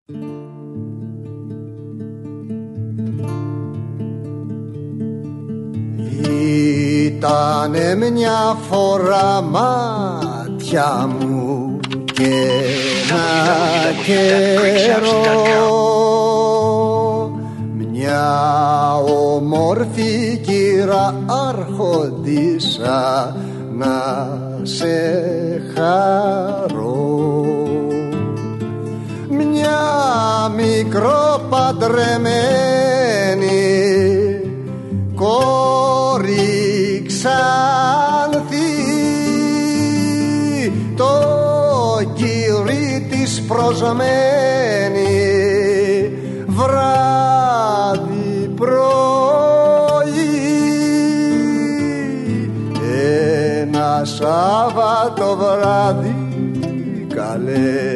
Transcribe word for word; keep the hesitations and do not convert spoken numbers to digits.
Ήτανε μια φορά μάτια μου και ένα καιρό μια όμορφη κύρα άρχοντισσα να σε χαρώ. Μια μικροπαντρεμένη κόρη Ξάνθη το κύρι της προσμένη βράδυ πρωί. Ένα Σάββατο βράδυ καλέ